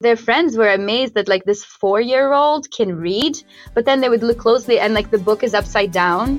their friends were amazed that like this 4-year-old can read, but then they would look closely and like the book is upside down.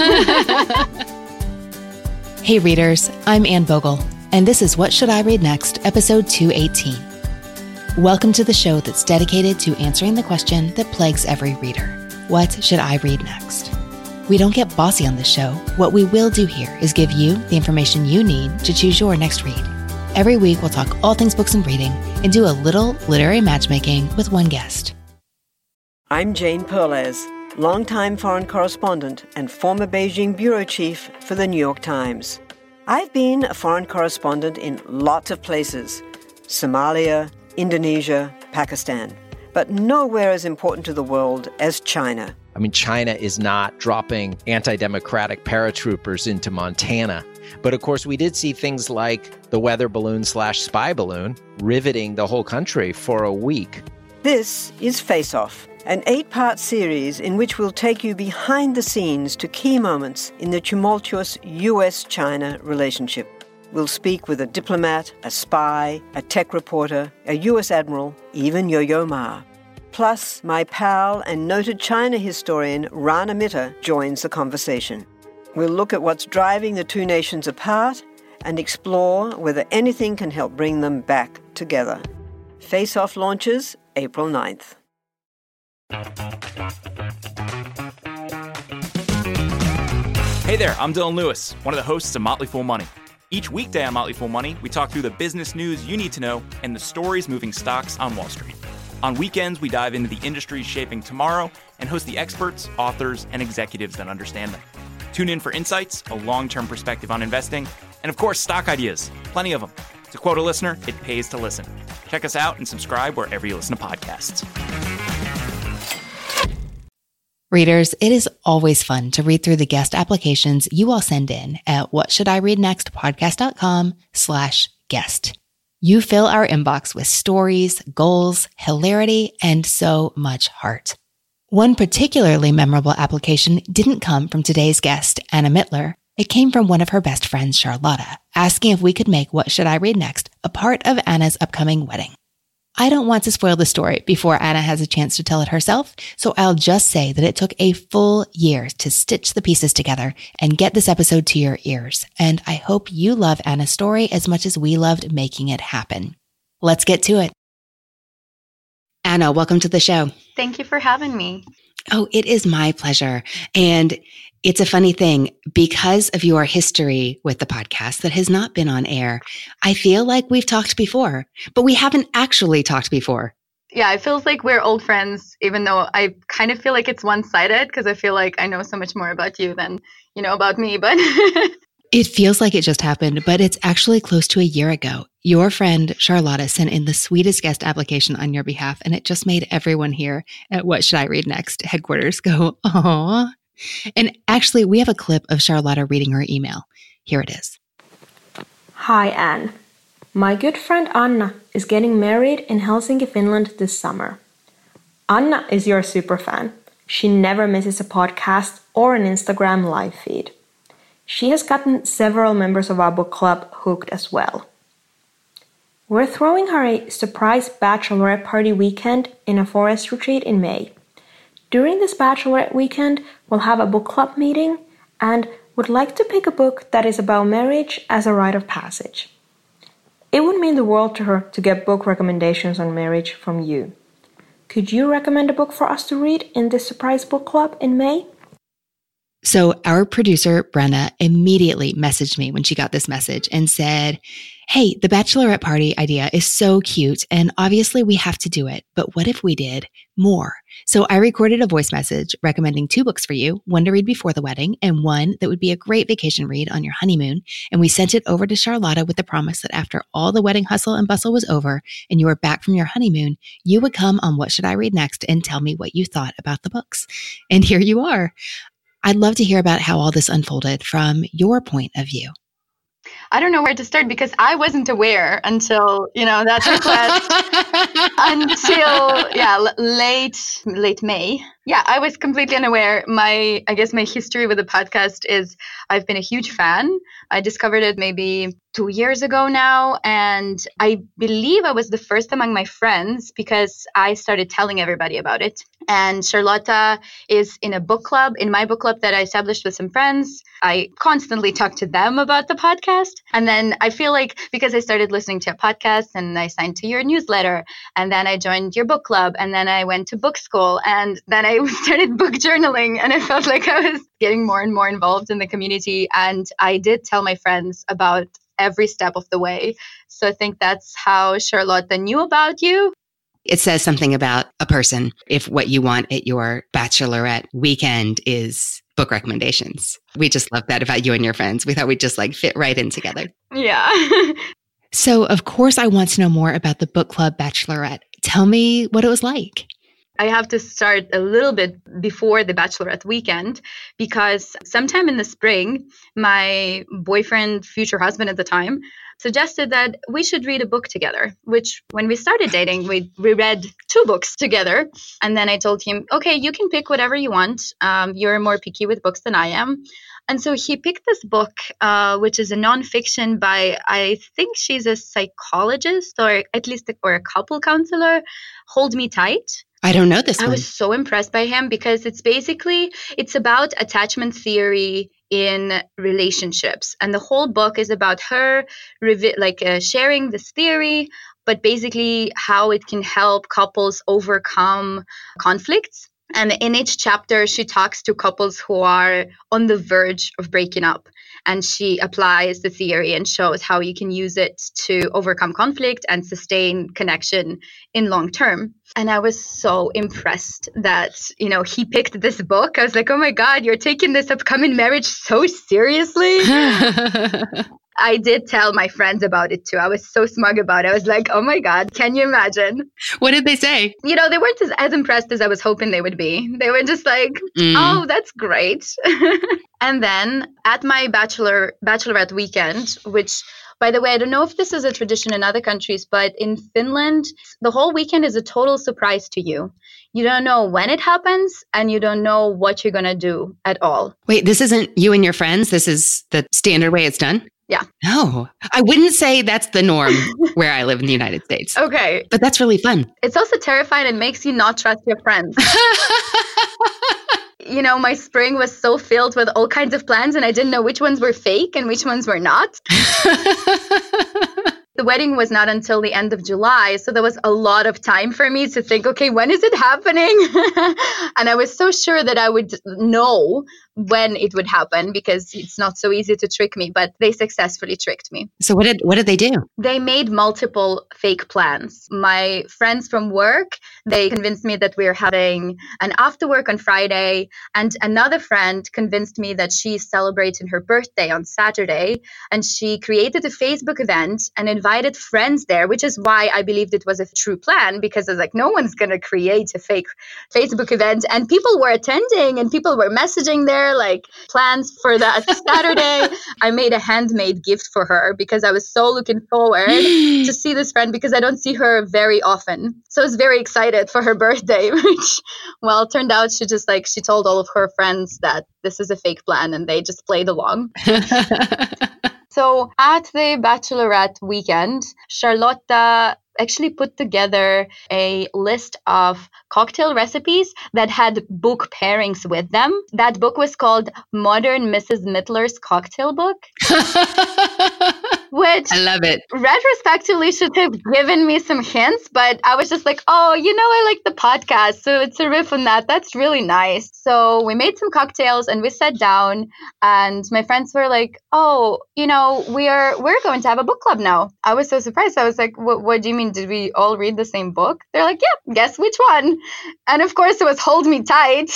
Hey readers, I'm Anne Vogel, and this is What Should I Read Next, episode 218. Welcome to the show that's dedicated to answering the question that plagues every reader. What should I read next? We don't get bossy on this show. What we will do here is give you the information you need to choose your next read. Every week, we'll talk all things books and reading and do a little literary matchmaking with one guest. I'm Jane Perlez, longtime foreign correspondent and former Beijing bureau chief for the New York Times. I've been a foreign correspondent in lots of places: Somalia, Indonesia, Pakistan, but nowhere as important to the world as China. I mean, China is not dropping anti-democratic paratroopers into Montana. But of course, we did see things like the weather balloon/spy balloon riveting the whole country for a week. This is Face Off, an 8-part series in which we'll take you behind the scenes to key moments in the tumultuous U.S.-China relationship. We'll speak with a diplomat, a spy, a tech reporter, a U.S. admiral, even Yo-Yo Ma. Plus, my pal and noted China historian Rana Mitter joins the conversation. We'll look at what's driving the two nations apart and explore whether anything can help bring them back together. Face Off launches April 9th. Hey there, I'm Dylan Lewis, one of the hosts of Motley Fool Money. Each weekday on Motley Fool Money, we talk through the business news you need to know and the stories moving stocks on Wall Street. On weekends, we dive into the industries shaping tomorrow and host the experts, authors, and executives that understand them. Tune in for insights, a long-term perspective on investing, and of course, stock ideas. Plenty of them. To quote a listener, it pays to listen. Check us out and subscribe wherever you listen to podcasts. Readers, it is always fun to read through the guest applications you all send in at whatshouldireadnextpodcast.com/guest. You fill our inbox with stories, goals, hilarity, and so much heart. One particularly memorable application didn't come from today's guest, Anna Mittler. It came from one of her best friends, Charlotta, asking if we could make What Should I Read Next a part of Anna's upcoming wedding. I don't want to spoil the story before Anna has a chance to tell it herself, so I'll just say that it took a full year to stitch the pieces together and get this episode to your ears, and I hope you love Anna's story as much as we loved making it happen. Let's get to it. Anna, welcome to the show. Thank you for having me. Oh, it is my pleasure. And it's a funny thing, because of your history with the podcast that has not been on air, I feel like we've talked before, but we haven't actually talked before. Yeah, it feels like we're old friends, even though I kind of feel like it's one-sided because I feel like I know so much more about you than you know about me, but It feels like it just happened, but it's actually close to a year ago. Your friend Charlotta sent in the sweetest guest application on your behalf, and it just made everyone here at What Should I Read Next headquarters go, "Aww." And actually, we have a clip of Charlotta reading her email. Here it is. Hi, Anne. My good friend Anna is getting married in Helsinki, Finland this summer. Anna is your superfan. She never misses a podcast or an Instagram live feed. She has gotten several members of our book club hooked as well. We're throwing her a surprise bachelorette party weekend in a forest retreat in May. During this bachelorette weekend, we'll have a book club meeting and would like to pick a book that is about marriage as a rite of passage. It would mean the world to her to get book recommendations on marriage from you. Could you recommend a book for us to read in this surprise book club in May? So our producer, Brenna, immediately messaged me when she got this message and said, "Hey, the bachelorette party idea is so cute, and obviously we have to do it, but what if we did more?" So I recorded a voice message recommending 2 books for you, one to read before the wedding and one that would be a great vacation read on your honeymoon. And we sent it over to Charlotta with the promise that after all the wedding hustle and bustle was over and you were back from your honeymoon, you would come on What Should I Read Next and tell me what you thought about the books. And here you are. I'd love to hear about how all this unfolded from your point of view. I don't know where to start because I wasn't aware until, that request. until late May. Yeah, I was completely unaware. I guess my history with the podcast is I've been a huge fan. I discovered it maybe 2 years ago now, and I believe I was the first among my friends because I started telling everybody about it. And Charlotta is in a book club, in my book club that I established with some friends. I constantly talk to them about the podcast. And then I feel like because I started listening to a podcast and I signed to your newsletter, and then I joined your book club, and then I went to book school, and then I started book journaling, and I felt like I was getting more and more involved in the community. And I did tell my friends about every step of the way. So I think that's how Charlotta knew about you. It says something about a person if what you want at your bachelorette weekend is book recommendations. We just love that about you and your friends. We thought we'd just like fit right in together. Yeah. So, of course, I want to know more about the book club bachelorette. Tell me what it was like. I have to start a little bit before the bachelorette weekend because sometime in the spring, my boyfriend, future husband at the time, suggested that we should read a book together, which when we started dating, we read 2 books together. And then I told him, okay, you can pick whatever you want. You're more picky with books than I am. And so he picked this book, which is a nonfiction by, I think she's a psychologist or at least a couple counselor, Hold Me Tight. I don't know this one. I was so impressed by him because it's about attachment theory in relationships. And the whole book is about her sharing this theory, but basically how it can help couples overcome conflicts. And in each chapter, she talks to couples who are on the verge of breaking up. And she applies the theory and shows how you can use it to overcome conflict and sustain connection in long term. And I was so impressed that, he picked this book. I was like, oh my God, you're taking this upcoming marriage so seriously. I did tell my friends about it too. I was so smug about it. I was like, oh my God, can you imagine? What did they say? They weren't as impressed as I was hoping they would be. They were just like, oh, that's great. And then at my bachelorette weekend, which, by the way, I don't know if this is a tradition in other countries, but in Finland, the whole weekend is a total surprise to you. You don't know when it happens and you don't know what you're going to do at all. Wait, this isn't you and your friends? This is the standard way it's done? Yeah. No, I wouldn't say that's the norm where I live in the United States. Okay. But that's really fun. It's also terrifying and makes you not trust your friends. My spring was so filled with all kinds of plans and I didn't know which ones were fake and which ones were not. The wedding was not until the end of July, so there was a lot of time for me to think, okay, when is it happening? And I was so sure that I would know when it would happen because it's not so easy to trick me, but they successfully tricked me. So what did they do? They made multiple fake plans. My friends from work, they convinced me that we're having an after work on Friday, and another friend convinced me that she's celebrating her birthday on Saturday, and she created a Facebook event and invited friends there, which is why I believed it was a true plan, because I was like, no one's going to create a fake Facebook event. And people were attending and people were messaging their plans for that Saturday. I made a handmade gift for her because I was so looking forward to see this friend because I don't see her very often. So I was very excited for her birthday, which, well, turned out she told all of her friends that this is a fake plan and they just played along. So at the bachelorette weekend, Charlotta actually put together a list of cocktail recipes that had book pairings with them. That book was called Modern Mrs. Mittler's Cocktail Book. Which I love it. Retrospectively should have given me some hints, but I was just like, I like the podcast, so it's a riff on that. That's really nice. So we made some cocktails and we sat down and my friends were like, we're going to have a book club now. I was so surprised. I was like, what do you mean? Did we all read the same book? They're like, yeah, guess which one? And of course it was Hold Me Tight.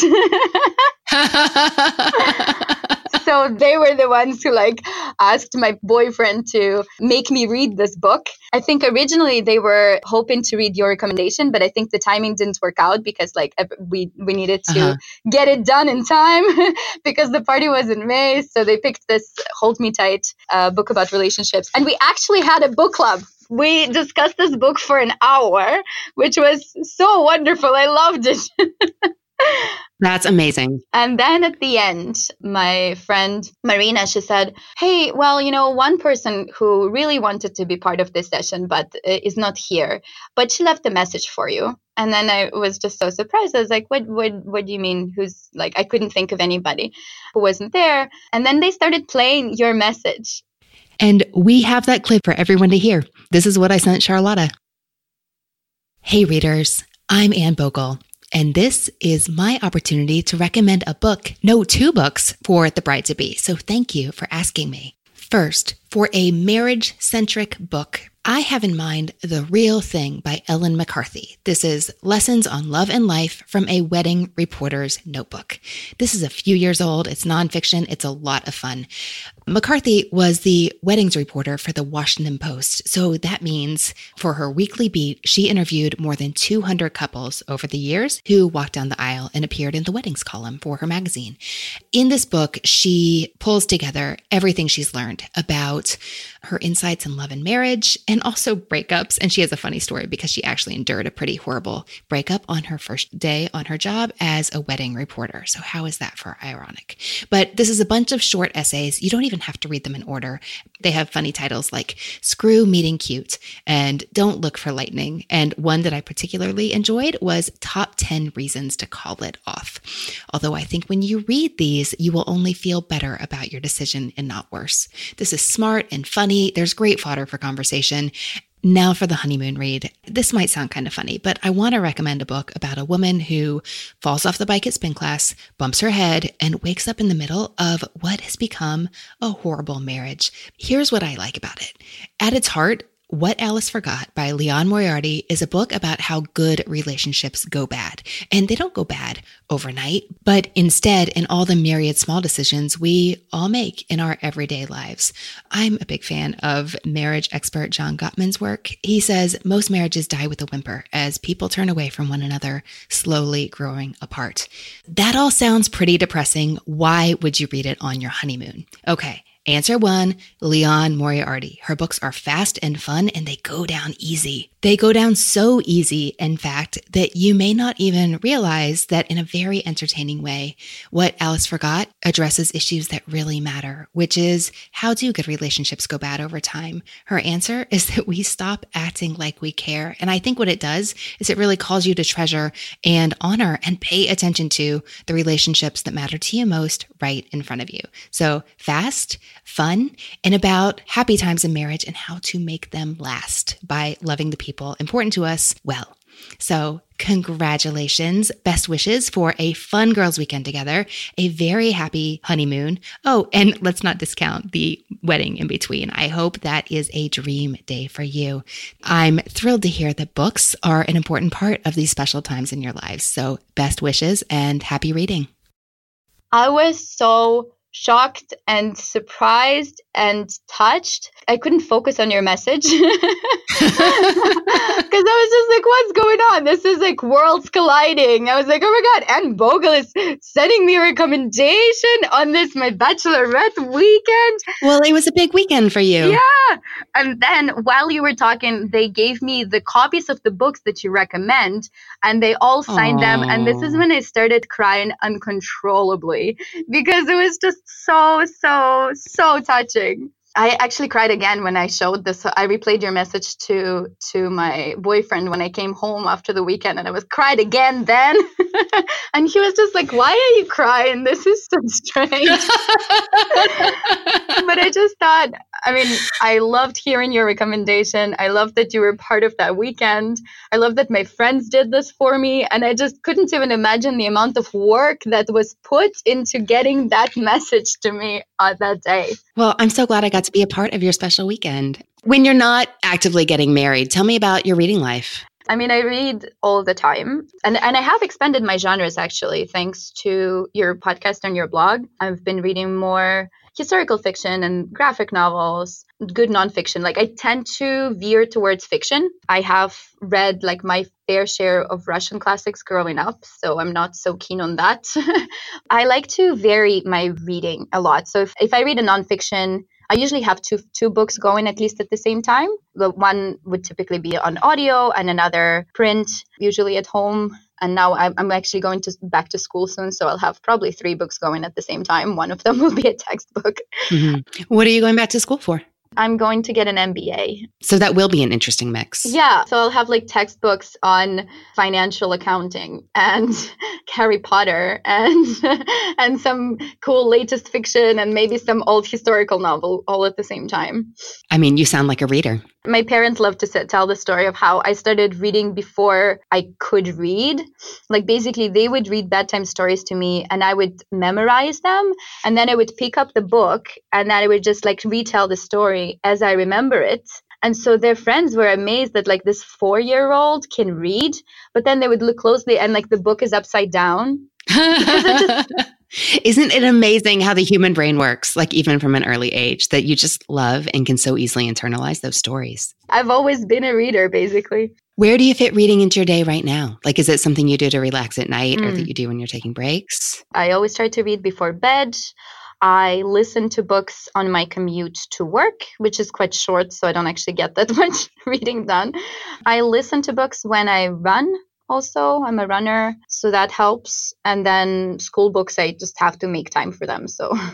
So they were the ones who asked my boyfriend to make me read this book. I think originally they were hoping to read your recommendation, but I think the timing didn't work out because we needed to get it done in time because the party was in May. So they picked this Hold Me Tight book about relationships. And we actually had a book club We discussed this book for an hour, which was so wonderful. I loved it. That's amazing. And then at the end, my friend Marina, she said, hey, well, one person who really wanted to be part of this session, but is not here, but she left a message for you. And then I was just so surprised. I was like, what do you mean? Who's like, I couldn't think of anybody who wasn't there. And then they started playing your message. And we have that clip for everyone to hear. This is what I sent Charlotta. Hey readers, I'm Anne Bogle. And this is my opportunity to recommend a book, no, 2 books for the bride-to-be. So thank you for asking me. First, for a marriage-centric book, I have in mind The Real Thing by Ellen McCarthy. This is Lessons on Love and Life from a Wedding Reporter's Notebook. This is a few years old. It's nonfiction. It's a lot of fun. McCarthy was the weddings reporter for the Washington Post. So that means for her weekly beat, she interviewed more than 200 couples over the years who walked down the aisle and appeared in the weddings column for her magazine. In this book, she pulls together everything she's learned about her insights in love and marriage and also breakups. And she has a funny story because she actually endured a pretty horrible breakup on her first day on her job as a wedding reporter. So how is that for ironic? But this is a bunch of short essays. You don't even have to read them in order. They have funny titles like Screw Meeting Cute and Don't Look for Lightning. And one that I particularly enjoyed was Top 10 Reasons to Call It Off. Although I think when you read these, you will only feel better about your decision and not worse. This is smart and funny. There's great fodder for conversation. Now for the honeymoon read. This might sound kind of funny, but I want to recommend a book about a woman who falls off the bike at spin class, bumps her head, and wakes up in the middle of what has become a horrible marriage. Here's what I like about it. At its heart, What Alice Forgot by Liane Moriarty is a book about how good relationships go bad. And they don't go bad overnight, but instead in all the myriad small decisions we all make in our everyday lives. I'm a big fan of marriage expert John Gottman's work. He says most marriages die with a whimper as people turn away from one another, slowly growing apart. That all sounds pretty depressing. Why would you read it on your honeymoon? Okay. Answer 1, Liane Moriarty. Her books are fast and fun, and they go down easy. They go down so easy, in fact, that you may not even realize that in a very entertaining way, What Alice Forgot addresses issues that really matter, which is how do good relationships go bad over time? Her answer is that we stop acting like we care. And I think what it does is it really calls you to treasure and honor and pay attention to the relationships that matter to you most right in front of you. So fast, fun, and about happy times in marriage and how to make them last by loving the people important to us well. So congratulations, best wishes for a fun girls' weekend together, a very happy honeymoon. Oh, and let's not discount the wedding in between. I hope that is a dream day for you. I'm thrilled to hear that books are an important part of these special times in your lives. So best wishes and happy reading. I was so shocked and surprised and touched. I couldn't focus on your message because I was just like, what's going on? This is like worlds colliding. I was like, oh my God, Anne Bogle is sending me a recommendation on this, my bachelorette weekend. Well, it was a big weekend for you. Yeah. And then while you were talking, they gave me the copies of the books that you recommend and they all signed them. And this is when I started crying uncontrollably because it was just so touching. I actually cried again when I showed this. I replayed your message to my boyfriend when I came home after the weekend, and I was cried again then. And he was just like, "Why are you crying? This is so strange." But I just thought, I mean, I loved hearing your recommendation. I loved that you were part of that weekend. I love that my friends did this for me, and I just couldn't even imagine the amount of work that was put into getting that message to me on that day. Well, I'm so glad I got to be a part of your special weekend. When you're not actively getting married, tell me about your reading life. I mean, I read all the time, and I have expanded my genres, actually, thanks to your podcast and your blog. I've been reading more historical fiction and graphic novels, good nonfiction. Like, I tend to veer towards fiction. I have read like my fair share of Russian classics growing up, so I'm not so keen on that. I like to vary my reading a lot. So if I read a nonfiction, I usually have two books going at least at the same time. The one would typically be on audio and another print, usually at home. And now I'm actually going back to school soon, so I'll have probably 3 books going at the same time. One of them will be a textbook. Mm-hmm. What are you going back to school for? I'm going to get an MBA. So that will be an interesting mix. Yeah. So I'll have like textbooks on financial accounting and Harry Potter and some cool latest fiction and maybe some old historical novel all at the same time. I mean, you sound like a reader. My parents love to tell the story of how I started reading before I could read. Like basically they would read bedtime stories to me and I would memorize them. And then I would pick up the book and then I would just like retell the story as I remember it. And so their friends were amazed that like this 4-year-old can read, but then they would look closely and like the book is upside down. Isn't it amazing how the human brain works, like even from an early age, that you just love and can so easily internalize those stories? I've always been a reader, basically. Where do you fit reading into your day right now? Like, is it something you do to relax at night or that you do when you're taking breaks? I always try to read before bed. I listen to books on my commute to work, which is quite short, so I don't actually get that much reading done. I listen to books when I run. Also, I'm a runner, so that helps. And then school books, I just have to make time for them.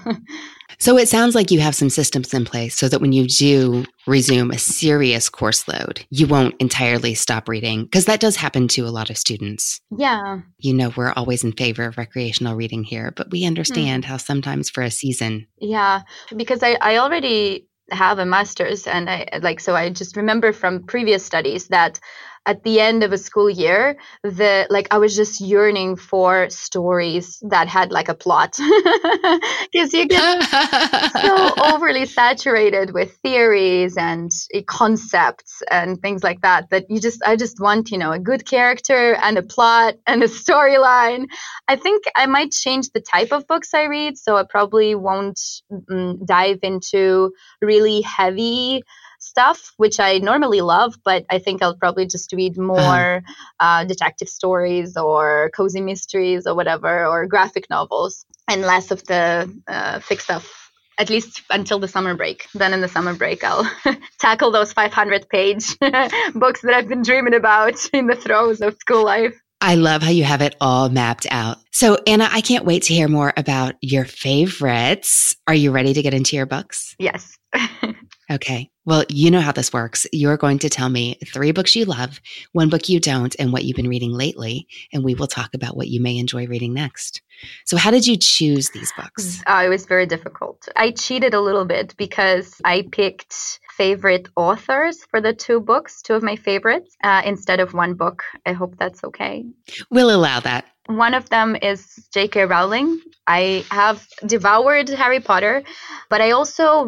So it sounds like you have some systems in place so that when you do resume a serious course load, you won't entirely stop reading, because that does happen to a lot of students. Yeah. You know, we're always in favor of recreational reading here, but we understand how sometimes for a season. Yeah, because I already have a master's and I just remember from previous studies that at the end of a school year, I was just yearning for stories that had like a plot, because you get so overly saturated with theories and concepts and things like that I just want, a good character and a plot and a storyline. I think I might change the type of books I read, so I probably won't dive into really heavy stuff, which I normally love, but I think I'll probably just read more detective stories or cozy mysteries or whatever, or graphic novels, and less of the thick stuff, at least until the summer break. Then in the summer break, I'll tackle those 500-page books that I've been dreaming about in the throes of school life. I love how you have it all mapped out. So, Anna, I can't wait to hear more about your favorites. Are you ready to get into your books? Yes. Okay. Well, you know how this works. You're going to tell me 3 books you love, 1 book you don't, and what you've been reading lately, and we will talk about what you may enjoy reading next. So how did you choose these books? It was very difficult. I cheated a little bit because I picked favorite authors for the 2 books, 2 of my favorites, instead of 1 book. I hope that's okay. We'll allow that. One of them is J.K. Rowling. I have devoured Harry Potter, but I also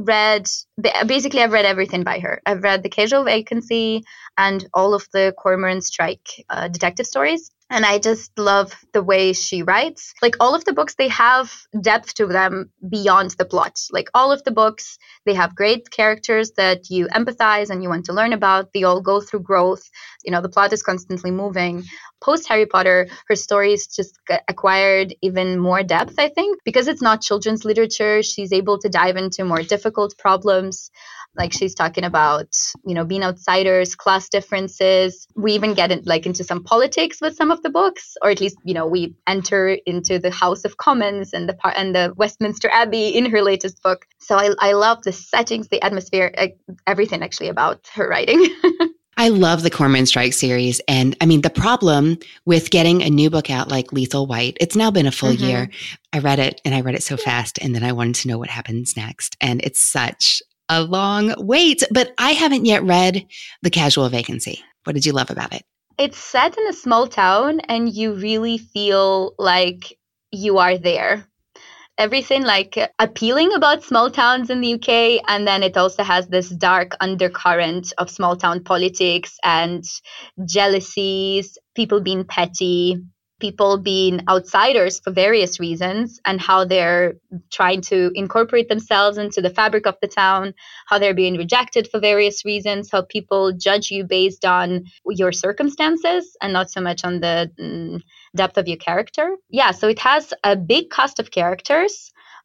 I've read everything by her. I've read The Casual Vacancy and all of the Cormoran Strike detective stories. And I just love the way she writes. Like all of the books, they have depth to them beyond the plot. Like all of the books, they have great characters that you empathize and you want to learn about. They all go through growth. The plot is constantly moving. Post Harry Potter, her stories just acquired even more depth, I think, because it's not children's literature. She's able to dive into more difficult problems. Like she's talking about, being outsiders, class differences. We even get into some politics with some of the books, or at least, we enter into the House of Commons and the Westminster Abbey in her latest book. So I love the settings, the atmosphere, everything actually about her writing. I love the Cormoran Strike series. And I mean, the problem with getting a new book out like Lethal White, it's now been a full year. I read it so fast, and then I wanted to know what happens next. And it's such a long wait, but I haven't yet read The Casual Vacancy. What did you love about it? It's set in a small town and you really feel like you are there. Everything appealing about small towns in the UK, and then it also has this dark undercurrent of small town politics and jealousies, people being petty, people being outsiders for various reasons, and how they're trying to incorporate themselves into the fabric of the town, how they're being rejected for various reasons, how people judge you based on your circumstances and not so much on the depth of your character. Yeah, so it has a big cast of characters,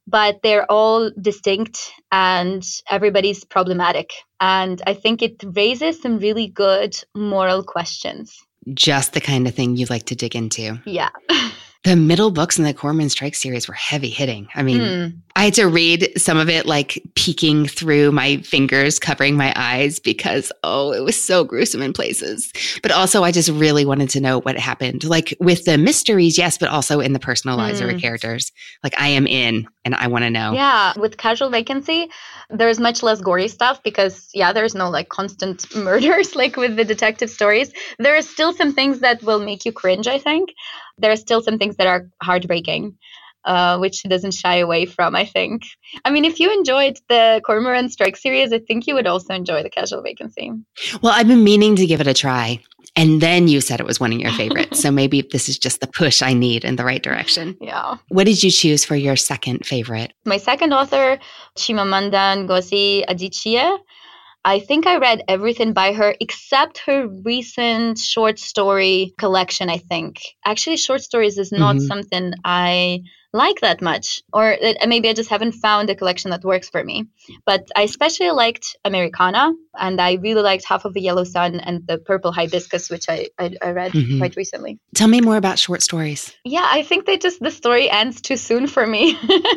but they're all distinct and everybody's problematic. And I think it raises some really good moral questions. Just the kind of thing you like to dig into. Yeah. The middle books in the Cormoran Strike series were heavy hitting. I mean, I had to read some of it like peeking through my fingers, covering my eyes because, it was so gruesome in places. But also I just really wanted to know what happened. Like with the mysteries, yes, but also in the personal lives of the characters. Like I am in and I want to know. Yeah, with Casual Vacancy, there's much less gory stuff because, there's no like constant murders like with the detective stories. There are still some things that will make you cringe, I think. There are still some things that are heartbreaking, which she doesn't shy away from, I think. I mean, if you enjoyed the Cormoran Strike series, I think you would also enjoy the Casual Vacancy. Well, I've been meaning to give it a try. And then you said it was one of your favorites. So maybe this is just the push I need in the right direction. Yeah. What did you choose for your second favorite? My second author, Chimamanda Ngozi Adichie. I think I read everything by her except her recent short story collection, I think. Actually, short stories is not something I like that much, or maybe I just haven't found a collection that works for me. But I especially liked Americana, and I really liked Half of the Yellow Sun and The Purple Hibiscus, which I read quite recently. Tell me more about short stories. Yeah, I think the story ends too soon for me.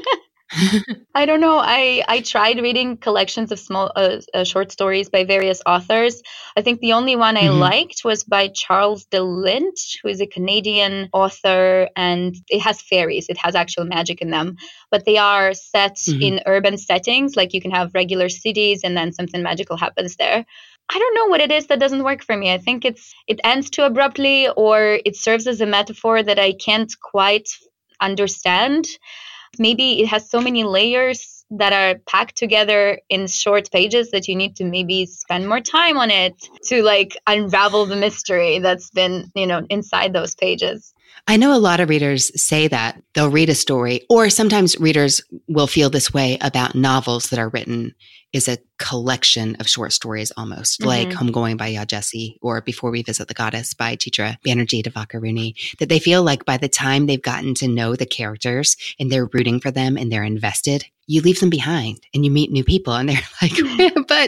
I don't know. I tried reading collections of small short stories by various authors. I think the only one I liked was by Charles de Lint, who is a Canadian author, and it has fairies. It has actual magic in them, but they are set in urban settings. Like you can have regular cities and then something magical happens there. I don't know what it is that doesn't work for me. I think it ends too abruptly, or it serves as a metaphor that I can't quite understand. Maybe it has so many layers that are packed together in short pages that you need to maybe spend more time on it to like unravel the mystery that's been, inside those pages. I know a lot of readers say that they'll read a story, or sometimes readers will feel this way about novels that are written is a collection of short stories almost, like Homegoing by Yaa Gyasi or Before We Visit the Goddess by Chitra Banerjee Divakaruni, that they feel like by the time they've gotten to know the characters and they're rooting for them and they're invested, you leave them behind and you meet new people and they're like, but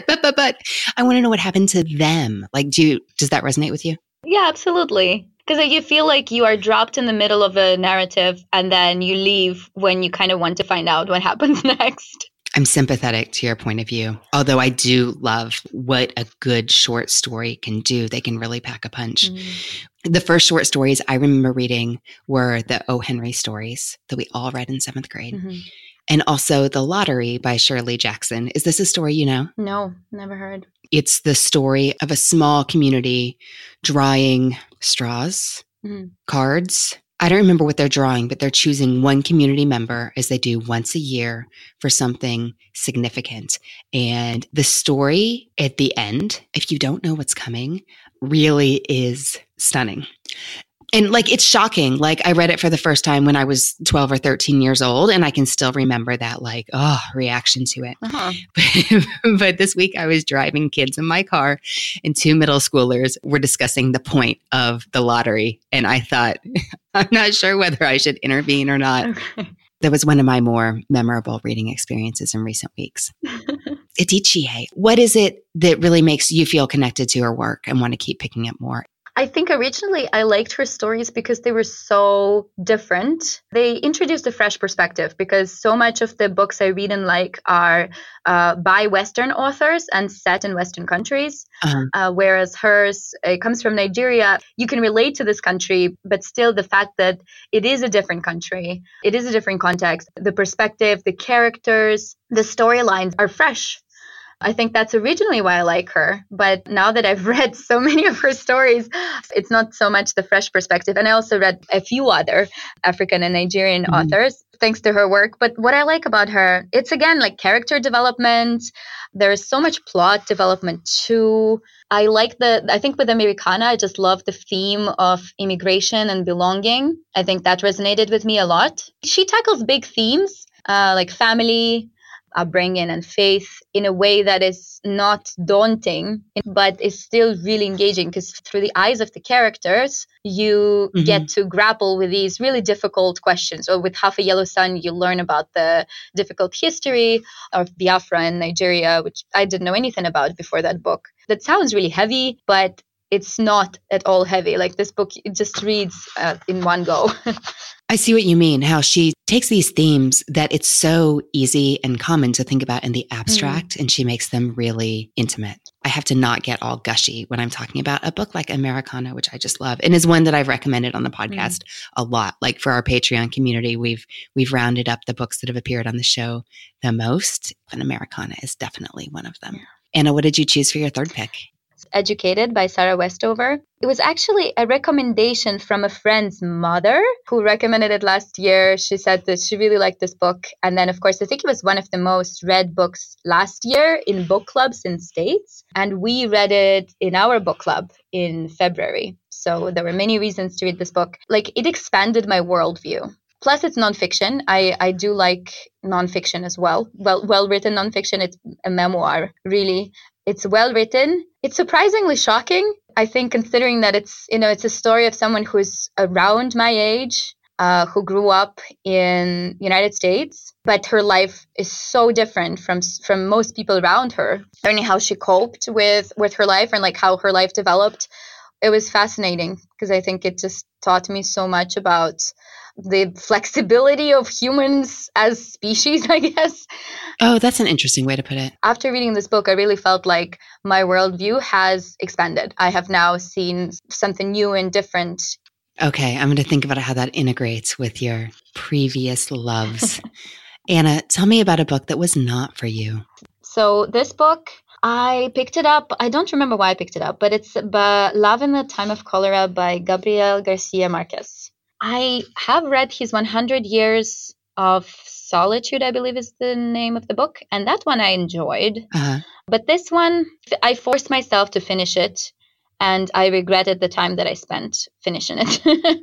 I want to know what happened to them. Like, does that resonate with you? Yeah, absolutely. Because you feel like you are dropped in the middle of a narrative and then you leave when you kind of want to find out what happens next. I'm sympathetic to your point of view, although I do love what a good short story can do. They can really pack a punch. The first short stories I remember reading were the O. Henry stories that we all read in 7th grade. And also The Lottery by Shirley Jackson. Is this a story you know? No, never heard. It's the story of a small community drawing straws, cards. I don't remember what they're drawing, but they're choosing one community member, as they do once a year, for something significant. And the story at the end, if you don't know what's coming, really is stunning. And like, it's shocking. Like, I read it for the first time when I was 12 or 13 years old, and I can still remember that reaction to it. But this week I was driving kids in my car and 2 middle schoolers were discussing the point of the lottery. And I thought, I'm not sure whether I should intervene or not. Okay. That was one of my more memorable reading experiences in recent weeks. Adichie, what is it that really makes you feel connected to her work and want to keep picking up more? I think originally I liked her stories because they were so different. They introduced a fresh perspective because so much of the books I read and like are by Western authors and set in Western countries, whereas hers comes from Nigeria. You can relate to this country, but still the fact that it is a different country, it is a different context, the perspective, the characters, the storylines are fresh. I think that's originally why I like her. But now that I've read so many of her stories, it's not so much the fresh perspective. And I also read a few other African and Nigerian authors thanks to her work. But what I like about her, it's again like character development. There's so much plot development too. I think with Americana, I just love the theme of immigration and belonging. I think that resonated with me a lot. She tackles big themes like family, upbringing and faith in a way that is not daunting, but is still really engaging, because through the eyes of the characters, you get to grapple with these really difficult questions. Or with Half a Yellow Sun, you learn about the difficult history of Biafra in Nigeria, which I didn't know anything about before that book. That sounds really heavy, but it's not at all heavy. Like, this book, it just reads in one go. I see what you mean, how she takes these themes that it's so easy and common to think about in the abstract, and she makes them really intimate. I have to not get all gushy when I'm talking about a book like Americana, which I just love, and is one that I've recommended on the podcast a lot. Like, for our Patreon community, we've rounded up the books that have appeared on the show the most, and Americana is definitely one of them. Anna, what did you choose for your third pick? Educated by Sarah Westover. It was actually a recommendation from a friend's mother who recommended it last year. She said that she really liked this book. And then, of course, I think it was one of the most read books last year in book clubs in States. And we read it in our book club in February. So there were many reasons to read this book. Like, it expanded my worldview. Plus, it's nonfiction. I do like nonfiction as well. Well-written nonfiction. It's a memoir, really. It's well written. It's surprisingly shocking, I think, considering that it's a story of someone who's around my age, who grew up in the United States, but her life is so different from most people around her. Learning how she coped with her life and like how her life developed, it was fascinating, because I think it just taught me so much about the flexibility of humans as species, I guess. Oh, that's an interesting way to put it. After reading this book, I really felt like my worldview has expanded. I have now seen something new and different. Okay, I'm going to think about how that integrates with your previous loves. Anna, tell me about a book that was not for you. So this book, I picked it up. I don't remember why I picked it up, but it's Love in the Time of Cholera by Gabriel Garcia Marquez. I have read his 100 Years of Solitude, I believe is the name of the book. And that one I enjoyed. But this one, I forced myself to finish it. And I regretted the time that I spent finishing it.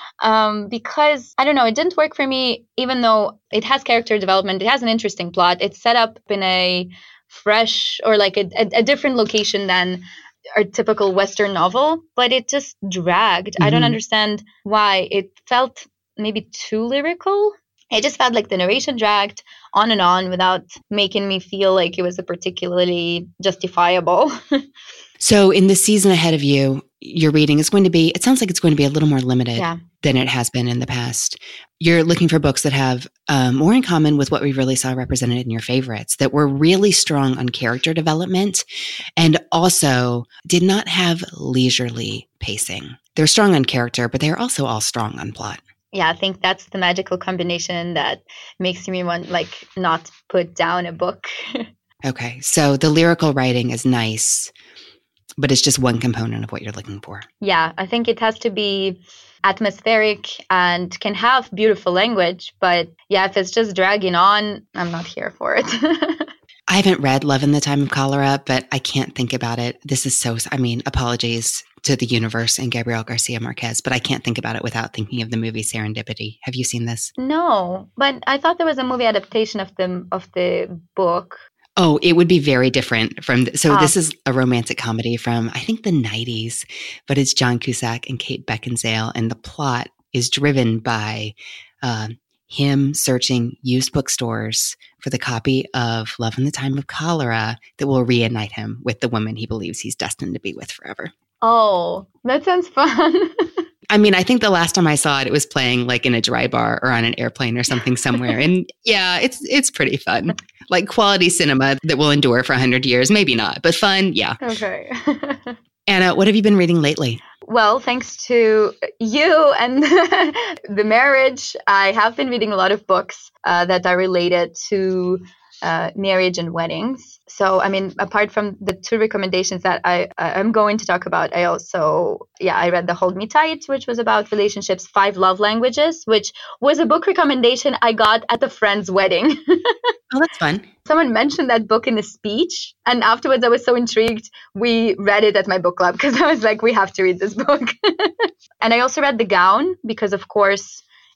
Because, I don't know, it didn't work for me, even though it has character development. It has an interesting plot. It's set up in a fresh or like a different location than a typical Western novel, but it just dragged. I don't understand why. It felt maybe too lyrical. It just felt like the narration dragged on and on without making me feel like it was a particularly justifiable. So in the season ahead of you, your reading is going to be, it sounds like it's going to be a little more limited than it has been in the past. You're looking for books that have more in common with what we really saw represented in your favorites, that were really strong on character development and also did not have leisurely pacing. They're strong on character, but they're also all strong on plot. Yeah, I think that's the magical combination that makes me want, like, not put down a book. Okay, so the lyrical writing is nice, but it's just one component of what you're looking for. Yeah, I think it has to be atmospheric and can have beautiful language. But yeah, if it's just dragging on, I'm not here for it. I haven't read Love in the Time of Cholera, but I can't think about it. This is so, apologies to the universe and Gabriel Garcia Marquez, but I can't think about it without thinking of the movie Serendipity. Have you seen this? No, but I thought there was a movie adaptation of the book. Oh, it would be very different from, this is a romantic comedy from, I think, the 90s, but it's John Cusack and Kate Beckinsale, and the plot is driven by him searching used bookstores for the copy of Love in the Time of Cholera that will reunite him with the woman he believes he's destined to be with forever. Oh, that sounds fun. I think the last time I saw it, it was playing like in a dry bar or on an airplane or something somewhere. And yeah, it's pretty fun. Like quality cinema that will endure for 100 years. Maybe not, but fun. Yeah. Okay. Anna, what have you been reading lately? Well, thanks to you and the marriage, I have been reading a lot of books that are related to marriage and weddings. So, apart from the two recommendations that I'm going to talk about, I also, I read The Hold Me Tight, which was about relationships, 5 love languages, which was a book recommendation I got at a friend's wedding. Oh, that's fun. Someone mentioned that book in a speech, and afterwards I was so intrigued. We read it at my book club because I was like, we have to read this book. And I also read The Gown because, of course,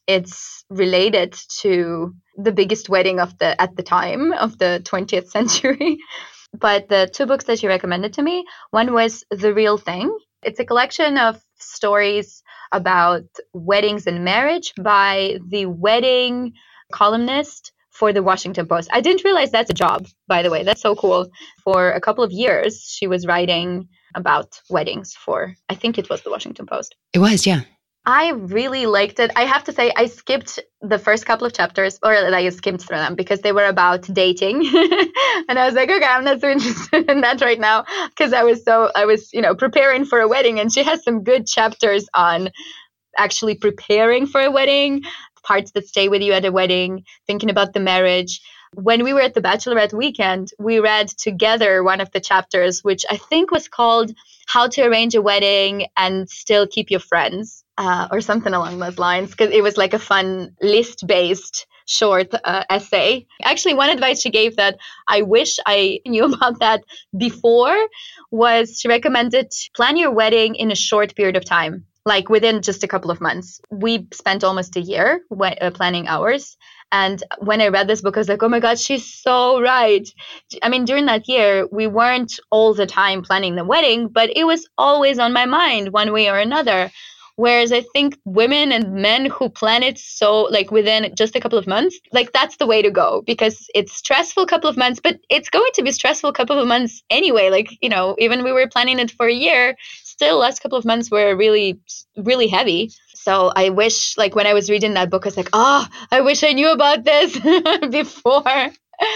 it's related to the biggest wedding at the time of the 20th century. But the two books that you recommended to me, one was The Real Thing. It's a collection of stories about weddings and marriage by the wedding columnist for the Washington Post. I didn't realize that's a job, by the way. That's so cool. For a couple of years, she was writing about weddings for, I think it was the Washington Post. It was, yeah. I really liked it. I have to say, I skipped the first couple of chapters, or I skimmed through them because they were about dating. And I was like, okay, I'm not so interested in that right now, because I was preparing for a wedding, and she has some good chapters on actually preparing for a wedding, parts that stay with you at a wedding, thinking about the marriage. When we were at the Bachelorette weekend, we read together one of the chapters, which I think was called How to Arrange a Wedding and Still Keep Your Friends, or something along those lines, because it was like a fun list-based short essay. Actually, one advice she gave that I wish I knew about that before was she recommended plan your wedding in a short period of time, like within just a couple of months. We spent almost a year planning ours. And when I read this book, I was like, oh my God, she's so right. I mean, during that year, we weren't all the time planning the wedding, but it was always on my mind one way or another. Whereas I think women and men who plan it so like within just a couple of months, like that's the way to go, because it's stressful a couple of months, but it's going to be stressful a couple of months anyway. Like, even we were planning it for a year, still last couple of months were really, really heavy. So I wish, like when I was reading that book, I was like, I wish I knew about this before.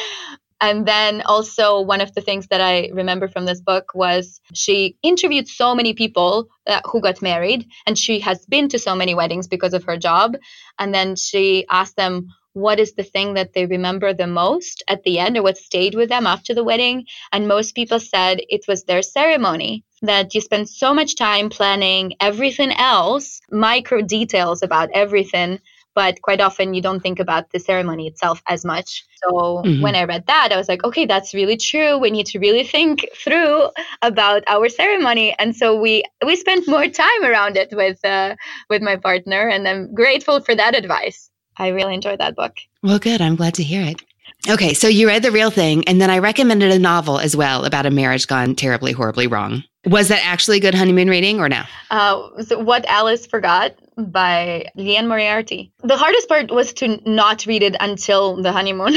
And then also one of the things that I remember from this book was she interviewed so many people who got married, and she has been to so many weddings because of her job. And then she asked them, what is the thing that they remember the most at the end, or what stayed with them after the wedding? And most people said it was their ceremony, that you spend so much time planning everything else, micro details about everything, but quite often you don't think about the ceremony itself as much. So when I read that, I was like, okay, that's really true. We need to really think through about our ceremony. And so we spent more time around it with my partner, and I'm grateful for that advice. I really enjoyed that book. Well, good. I'm glad to hear it. Okay, so you read The Real Thing, and then I recommended a novel as well about a marriage gone terribly, horribly wrong. Was that actually good honeymoon reading or no? So What Alice Forgot by Liane Moriarty. The hardest part was to not read it until the honeymoon.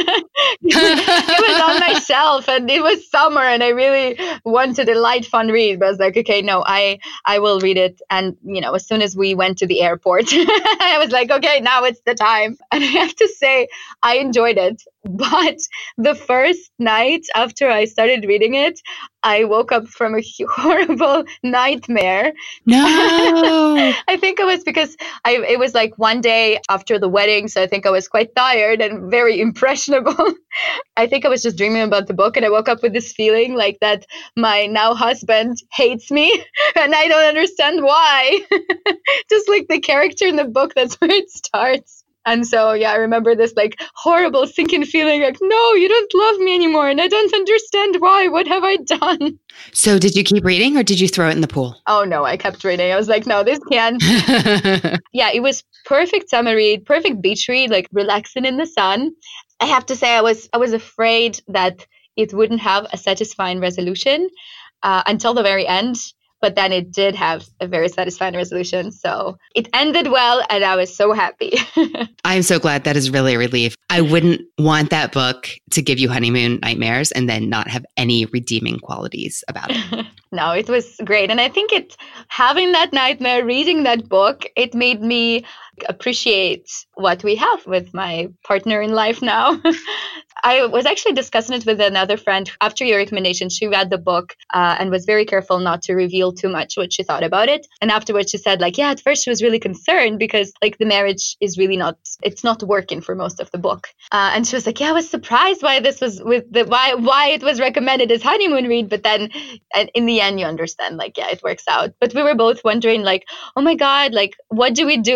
It was on my shelf, and it was summer, and I really wanted a light, fun read. But I was like, okay, no, I will read it. And, as soon as we went to the airport, I was like, okay, now it's the time. And I have to say, I enjoyed it. But the first night after I started reading it, I woke up from a horrible nightmare. No. I think it was because it was like one day after the wedding, so I think I was quite tired and very impressionable. I think I was just dreaming about the book, and I woke up with this feeling like that my now husband hates me, and I don't understand why. Just like the character in the book, that's where it starts. And so, I remember this like horrible sinking feeling like, no, you don't love me anymore. And I don't understand why. What have I done? So did you keep reading, or did you throw it in the pool? Oh, no, I kept reading. I was like, no, this can't. It was perfect summer read, perfect beach read, like relaxing in the sun. I have to say I was afraid that it wouldn't have a satisfying resolution until the very end. But then it did have a very satisfying resolution. So it ended well, and I was so happy. I'm so glad. That is really a relief. I wouldn't want that book to give you honeymoon nightmares and then not have any redeeming qualities about it. No, it was great. And I think having that nightmare, reading that book, it made me appreciate what we have with my partner in life now. I was actually discussing it with another friend. After your recommendation, she read the book and was very careful not to reveal too much what she thought about it. And afterwards she said, at first she was really concerned because the marriage is really it's not working for most of the book. And she was like, I was surprised why this was why it was recommended as honeymoon read. But then in the end, you understand, it works out. But we were both wondering, oh my God, what do we do to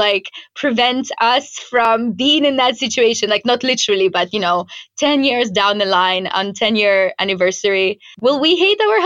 like prevent us from being in that situation? Like not literally, but 10 years down the line on 10-year anniversary, will we hate our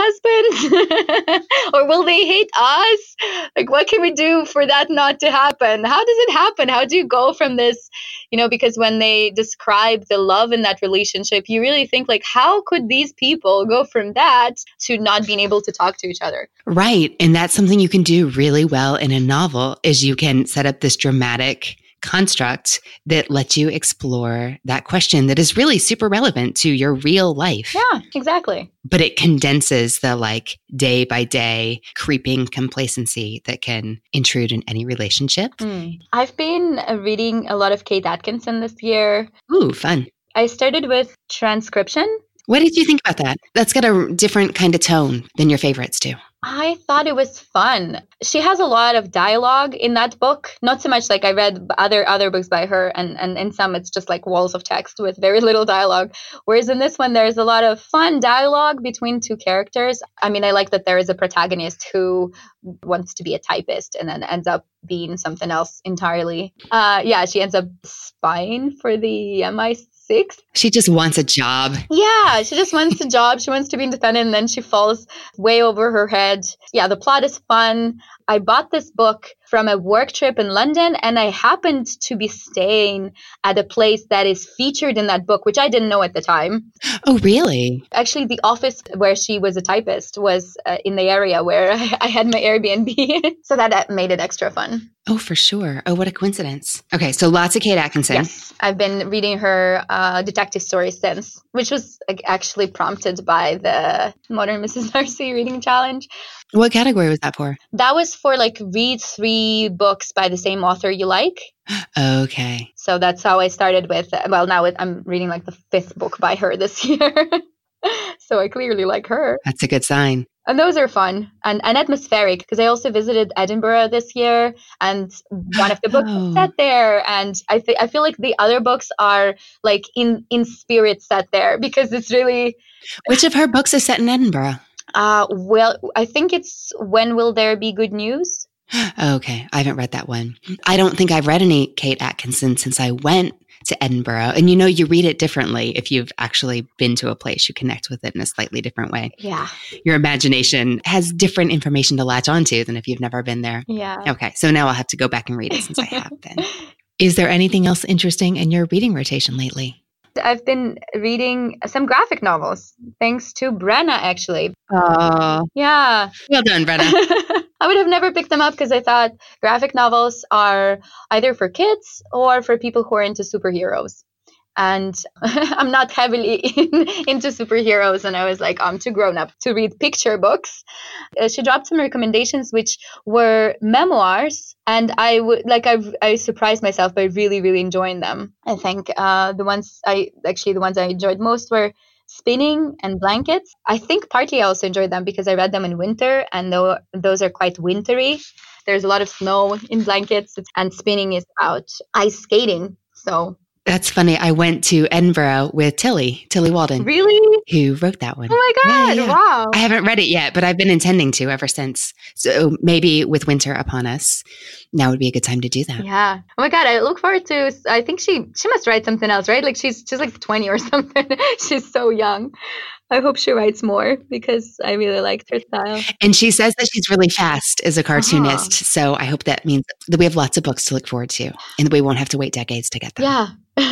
husbands or will they hate us? Like, what can we do for that not to happen? How does it happen? How do you go from this? Because when they describe the love in that relationship, you really think like, how could these people go from that to not being able to talk to each other? Right. And that's something you can do really well in a novel, is you can set up this dramatic construct that lets you explore that question that is really super relevant to your real life. Yeah, exactly. But it condenses the like day by day creeping complacency that can intrude in any relationship. I've been reading a lot of Kate Atkinson this year. Ooh, fun. I started with Transcription. What did you think about that? That's got a different kind of tone than your favorites do. I thought it was fun. She has a lot of dialogue in that book. Not so much like I read other books by her, and in some it's just like walls of text with very little dialogue. Whereas in this one, there's a lot of fun dialogue between two characters. I mean, I like that there is a protagonist who wants to be a typist and then ends up being something else entirely. She ends up spying for the MI6. She just wants a job. Yeah, she just wants a job. She wants to be independent, and then she falls way over her head. Yeah, the plot is fun. I bought this book from a work trip in London, and I happened to be staying at a place that is featured in that book, which I didn't know at the time. Oh, really? Actually, the office where she was a typist was in the area where I had my Airbnb. So that made it extra fun. Oh, for sure. Oh, what a coincidence. Okay, so lots of Kate Atkinson. Yes, I've been reading her detective stories since, which was actually prompted by the Modern Mrs. Darcy reading challenge. What category was that for? That was for like read 3 books by the same author you like. Okay. So that's how I started with, now I'm reading like the 5th book by her this year. So I clearly like her. That's a good sign. And those are fun and atmospheric, because I also visited Edinburgh this year, and one of the books is set there. And I feel like the other books are like in spirit set there, because it's really... Which of her books is set in Edinburgh? I think it's When Will There Be Good News? Okay. I haven't read that one. I don't think I've read any Kate Atkinson since I went to Edinburgh. And you read it differently if you've actually been to a place. You connect with it in a slightly different way. Yeah. Your imagination has different information to latch onto than if you've never been there. Yeah. Okay. So now I'll have to go back and read it since I have been. Is there anything else interesting in your reading rotation lately? I've been reading some graphic novels, thanks to Brenna, actually. Oh. Yeah. Well done, Brenna. I would have never picked them up because I thought graphic novels are either for kids or for people who are into superheroes. And I'm not heavily into superheroes, and I was like, I'm too grown up to read picture books. She dropped some recommendations, which were memoirs, and I surprised myself by really, really enjoying them. I think the ones I enjoyed most were Spinning and Blankets. I think partly I also enjoyed them because I read them in winter, and those are quite wintry. There's a lot of snow in Blankets, and Spinning is about ice skating. So that's funny. I went to Edinburgh with Tilly Walden. Really? Who wrote that one. Oh my God. Yeah. Wow. I haven't read it yet, but I've been intending to ever since. So maybe with winter upon us, now would be a good time to do that. Yeah. Oh my God. I look forward to, I think she must write something else, right? Like she's like 20 or something. She's so young. I hope she writes more because I really liked her style. And she says that she's really fast as a cartoonist. So I hope that means that we have lots of books to look forward to and that we won't have to wait decades to get them. Yeah,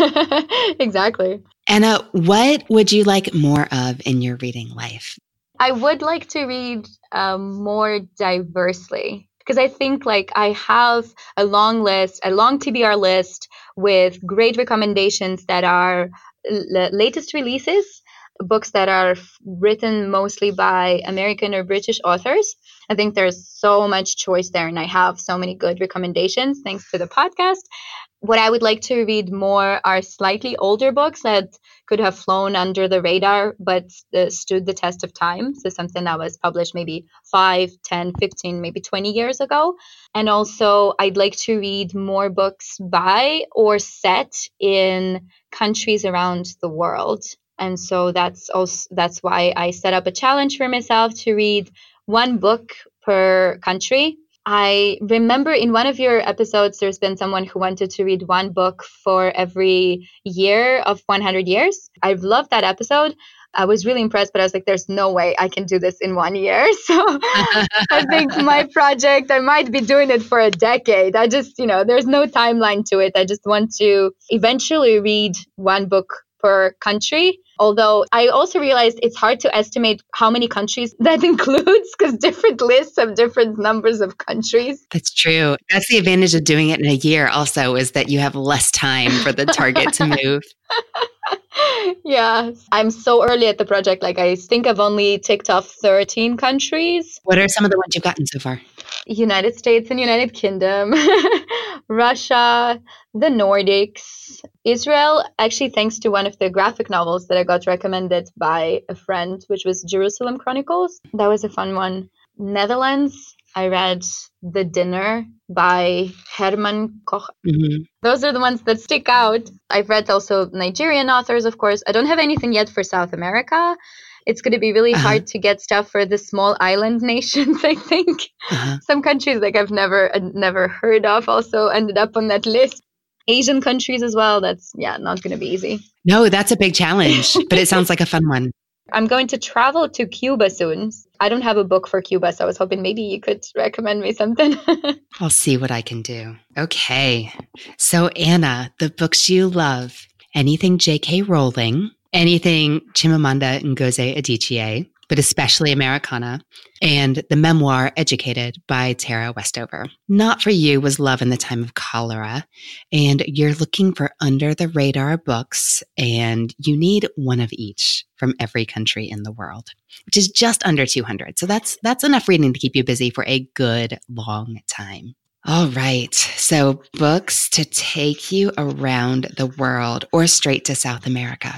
exactly. Anna, what would you like more of in your reading life? I would like to read more diversely, because I think like I have a long TBR list with great recommendations that are latest releases, books that are written mostly by American or British authors. I think there's so much choice there, and I have so many good recommendations thanks to the podcast. What I would like to read more are slightly older books that could have flown under the radar but stood the test of time. So something that was published maybe 5, 10, 15, maybe 20 years ago. And also I'd like to read more books by or set in countries around the world. And so that's why I set up a challenge for myself to read one book per country. I remember in one of your episodes, there's been someone who wanted to read one book for every year of 100 years. I loved that episode. I was really impressed, but I was like, there's no way I can do this in 1 year. So I think my project, I might be doing it for a decade. I just, there's no timeline to it. I just want to eventually read one book per country. Although I also realized it's hard to estimate how many countries that includes because different lists have different numbers of countries. That's true. That's the advantage of doing it in a year also, is that you have less time for the target to move. Yeah, I'm so early at the project. Like I think I've only ticked off 13 countries. What are some of the ones you've gotten so far? United States and United Kingdom, Russia, the Nordics, Israel, actually thanks to one of the graphic novels that I got recommended by a friend, which was Jerusalem Chronicles. That was a fun one. Netherlands, I read The Dinner by Herman Koch. Mm-hmm. Those are the ones that stick out. I've read also Nigerian authors, of course. I don't have anything yet for South America. It's going to be really hard to get stuff for the small island nations, I think. Some countries like I've never heard of also ended up on that list. Asian countries as well. That's, not going to be easy. No, that's a big challenge, but it sounds like a fun one. I'm going to travel to Cuba soon. I don't have a book for Cuba, so I was hoping maybe you could recommend me something. I'll see what I can do. Okay. So Anna, the books you love, anything J.K. Rowling, anything Chimamanda Ngozi Adichie, but especially Americana, and the memoir Educated by Tara Westover. Not For You was Love in the Time of Cholera, and you're looking for under-the-radar books, and you need one of each from every country in the world, which is just under 200. So that's enough reading to keep you busy for a good long time. All right. So books to take you around the world or straight to South America.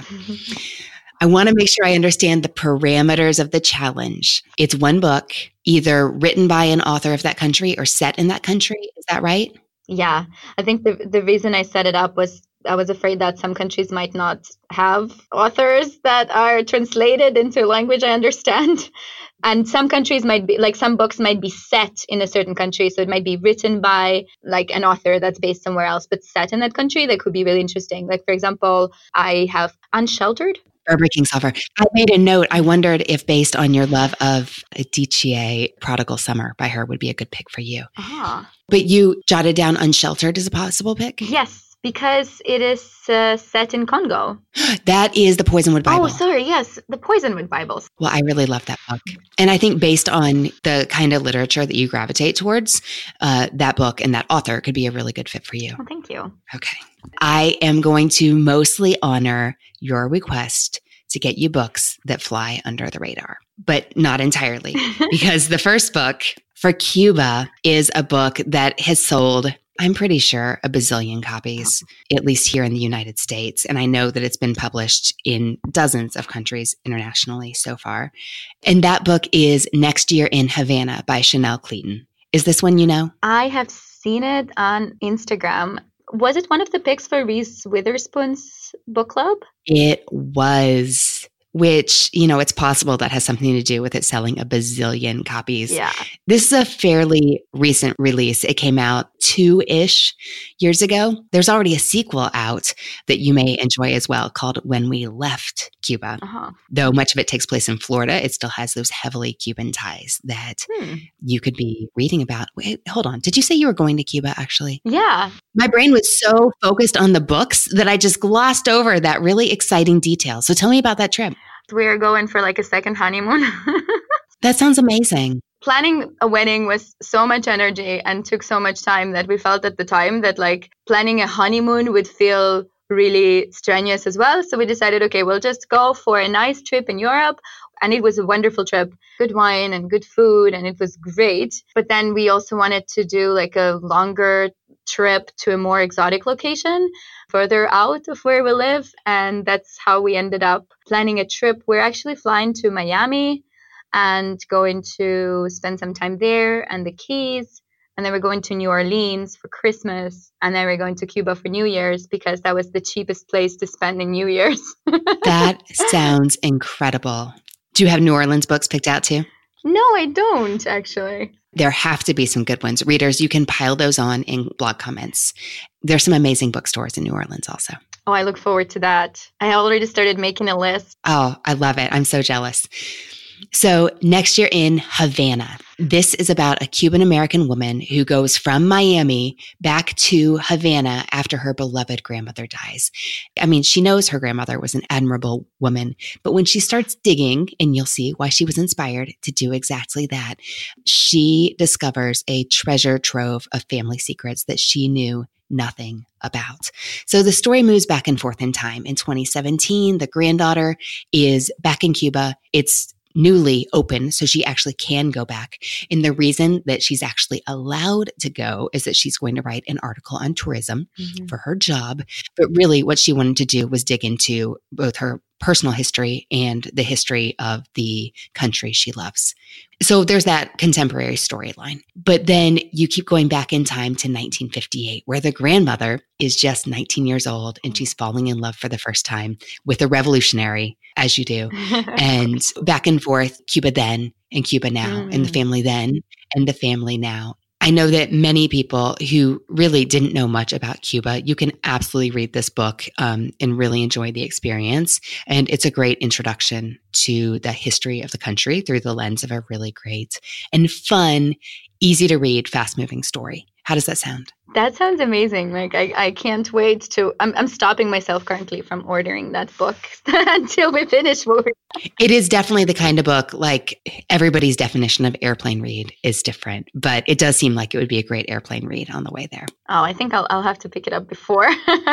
I want to make sure I understand the parameters of the challenge. It's one book, either written by an author of that country or set in that country. Is that right? Yeah. I think the reason I set it up was I was afraid that some countries might not have authors that are translated into a language I understand. And some countries might be, like some books might be set in a certain country. So it might be written by like an author that's based somewhere else, but set in that country. That could be really interesting. Like, for example, I have Unsheltered. Barbara Kingsolver. I made a note. I wondered if, based on your love of Adichie, Prodigal Summer by her would be a good pick for you. But you jotted down Unsheltered as a possible pick? Yes, because it is set in Congo. That is the Poisonwood Bible. Oh, sorry. Yes, the Poisonwood Bibles. Well, I really love that book. And I think based on the kind of literature that you gravitate towards, that book and that author could be a really good fit for you. Oh, thank you. Okay. I am going to mostly honor your request to get you books that fly under the radar, but not entirely, because the first book for Cuba is a book that has sold, I'm pretty sure, a bazillion copies, at least here in the United States. And I know that it's been published in dozens of countries internationally so far. And that book is Next Year in Havana by Chanel Cleeton. Is this one you know? I have seen it on Instagram. Was it one of the picks for Reese Witherspoon's book club? It was, which, it's possible that has something to do with it selling a bazillion copies. Yeah. This is a fairly recent release. It came out 2-ish years ago. There's already a sequel out that you may enjoy as well called When We Left Cuba. Though much of it takes place in Florida, it still has those heavily Cuban ties that you could be reading about. Wait, hold on. Did you say you were going to Cuba, actually? Yeah. My brain was so focused on the books that I just glossed over that really exciting detail. So tell me about that trip. We're going for like a second honeymoon. That sounds amazing. Planning a wedding was so much energy and took so much time that we felt at the time that like planning a honeymoon would feel really strenuous as well. So we decided, okay, we'll just go for a nice trip in Europe. And it was a wonderful trip, good wine and good food, and it was great. But then we also wanted to do like a longer trip to a more exotic location further out of where we live. And that's how we ended up planning a trip. We're actually flying to Miami and going to spend some time there and the Keys. And then we're going to New Orleans for Christmas. And then we're going to Cuba for New Year's because that was the cheapest place to spend in New Year's. That sounds incredible. Do you have New Orleans books picked out too? No, I don't actually. There have to be some good ones. Readers, you can pile those on in blog comments. There's some amazing bookstores in New Orleans also. Oh, I look forward to that. I already started making a list. Oh, I love it. I'm so jealous. So next year in Havana, this is about a Cuban-American woman who goes from Miami back to Havana after her beloved grandmother dies. I mean, she knows her grandmother was an admirable woman, but when she starts digging, and you'll see why she was inspired to do exactly that, she discovers a treasure trove of family secrets that she knew nothing about. So the story moves back and forth in time. In 2017, the granddaughter is back in Cuba. It's newly open, so she actually can go back. And the reason that she's actually allowed to go is that she's going to write an article on tourism for her job. But really what she wanted to do was dig into both her personal history and the history of the country she loves. So there's that contemporary storyline. But then you keep going back in time to 1958, where the grandmother is just 19 years old and she's falling in love for the first time with a revolutionary, as you do. And back and forth, Cuba then and Cuba now, and the family then and the family now. I know that many people who really didn't know much about Cuba, you can absolutely read this book and really enjoy the experience. And it's a great introduction to the history of the country through the lens of a really great and fun, easy to read, fast moving story. How does that sound? That sounds amazing. Like I can't wait to. I'm stopping myself currently from ordering that book until we finish. It is definitely the kind of book, like everybody's definition of airplane read is different, but it does seem like it would be a great airplane read on the way there. Oh, I think I'll have to pick it up before.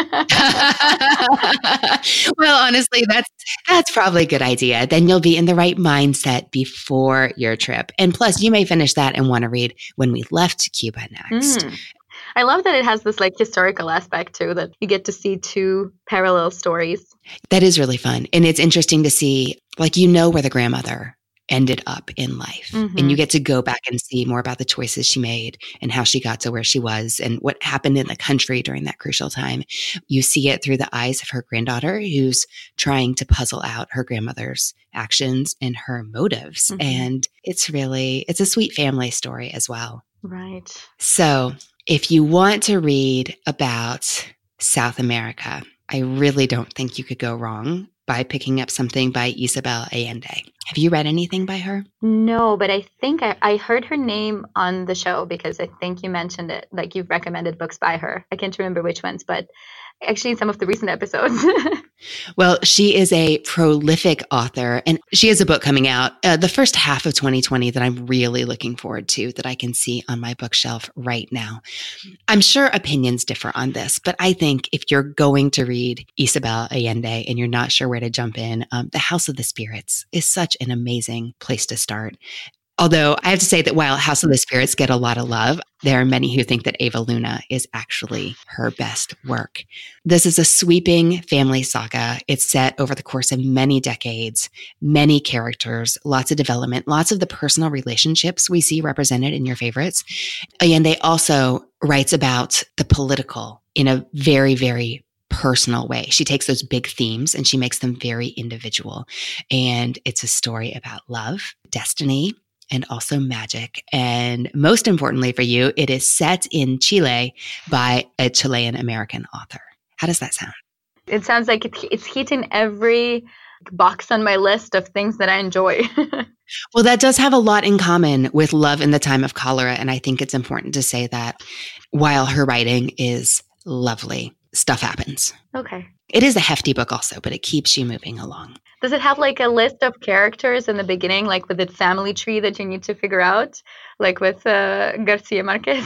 Well, honestly, that's probably a good idea. Then you'll be in the right mindset before your trip, and plus, you may finish that and want to read When We Left Cuba next. I love that it has this like historical aspect too, that you get to see two parallel stories. That is really fun. And it's interesting to see, like, where the grandmother ended up in life. And you get to go back and see more about the choices she made and how she got to where she was and what happened in the country during that crucial time. You see it through the eyes of her granddaughter, who's trying to puzzle out her grandmother's actions and her motives. And it's a sweet family story as well. Right. So if you want to read about South America, I really don't think you could go wrong by picking up something by Isabel Allende. Have you read anything by her? No, but I think I heard her name on the show because I think you mentioned it, like you've recommended books by her. I can't remember which ones, but actually in some of the recent episodes. Well, she is a prolific author, and she has a book coming out the first half of 2020 that I'm really looking forward to, that I can see on my bookshelf right now. I'm sure opinions differ on this, but I think if you're going to read Isabel Allende and you're not sure where to jump in, The House of the Spirits is such an amazing place to start. Although I have to say that while House of the Spirits get a lot of love, there are many who think that Eva Luna is actually her best work. This is a sweeping family saga. It's set over the course of many decades, many characters, lots of development, lots of the personal relationships we see represented in your favorites. And they also writes about the political in a very, very personal way. She takes those big themes and she makes them very individual. And it's a story about love, destiny, and also magic. And most importantly for you, it is set in Chile by a Chilean American author. How does that sound? It sounds like it's hitting every box on my list of things that I enjoy. Well, that does have a lot in common with Love in the Time of Cholera. And I think it's important to say that while her writing is lovely, stuff happens. Okay. It is a hefty book also, but it keeps you moving along. Does it have like a list of characters in the beginning, like with the family tree that you need to figure out, like with Garcia Marquez?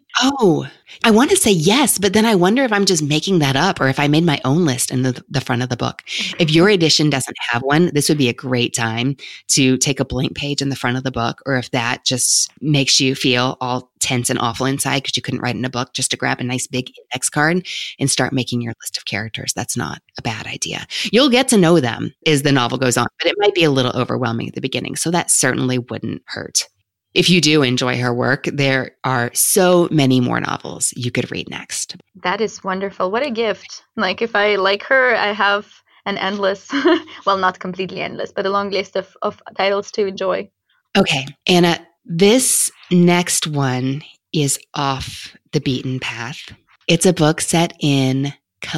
Oh, I want to say yes, but then I wonder if I'm just making that up or if I made my own list in the front of the book. If your edition doesn't have one, this would be a great time to take a blank page in the front of the book, or if that just makes you feel all tense and awful inside because you couldn't write in a book, just to grab a nice big index card and start making your list of characters. That's not a bad idea. You'll get to know them as the novel goes on, but it might be a little overwhelming at the beginning. So that certainly wouldn't hurt. If you do enjoy her work, there are so many more novels you could read next. That is wonderful. What a gift. Like if I like her, I have an endless, well, not completely endless, but a long list of titles to enjoy. Okay, Anna, This next one is off the beaten path. It's a book set in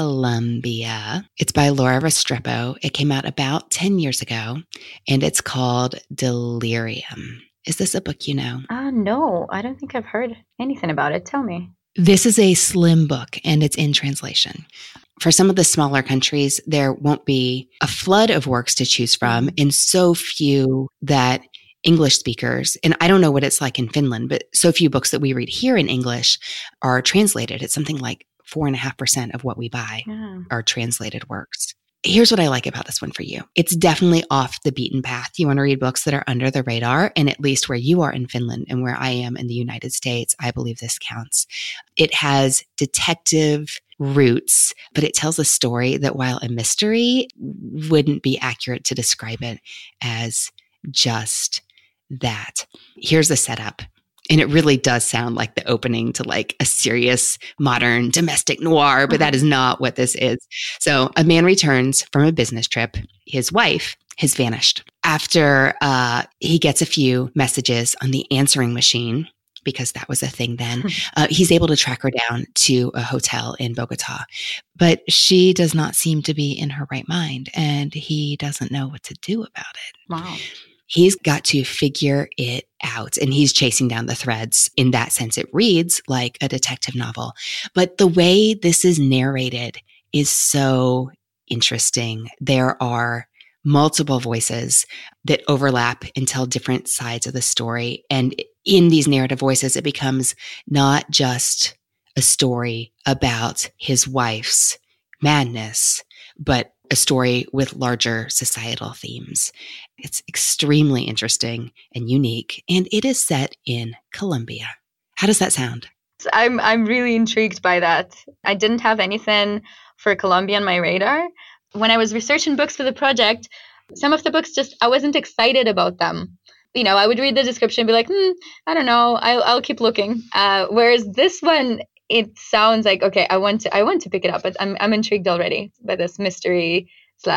Colombia. It's by Laura Restrepo. It came out about 10 years ago, and it's called Delirium. Is this a book you know? No, I don't think I've heard anything about it. Tell me. This is a slim book, and it's in translation. For some of the smaller countries, there won't be a flood of works to choose from, and so few that English speakers, and I don't know what it's like in Finland, but so few books that we read here in English are translated. It's something like 4.5% of what we buy are translated works. Here's what I like about this one for you. It's definitely off the beaten path. You want to read books that are under the radar, and at least where you are in Finland and where I am in the United States, I believe this counts. It has detective roots, but it tells a story that, while a mystery, wouldn't be accurate to describe it as just that. Here's the setup. And it really does sound like the opening to like a serious modern domestic noir, but that is not what this is. So a man returns from a business trip. His wife has vanished. After he gets a few messages on the answering machine, because that was a thing then, he's able to track her down to a hotel in Bogota. But she does not seem to be in her right mind, and he doesn't know what to do about it. Wow. He's got to figure it out, and he's chasing down the threads. In that sense, it reads like a detective novel. But the way this is narrated is so interesting. There are multiple voices that overlap and tell different sides of the story. And in these narrative voices, it becomes not just a story about his wife's madness, but a story with larger societal themes. It's extremely interesting and unique, and it is set in Colombia. How does that sound? I'm really intrigued by that. I didn't have anything for Colombia on my radar. When I was researching books for the project, some of the books I wasn't excited about them. You know, I would read the description and be like, I don't know, I'll keep looking. Whereas this one, it sounds like, okay, I want to pick it up, but I'm intrigued already by this mystery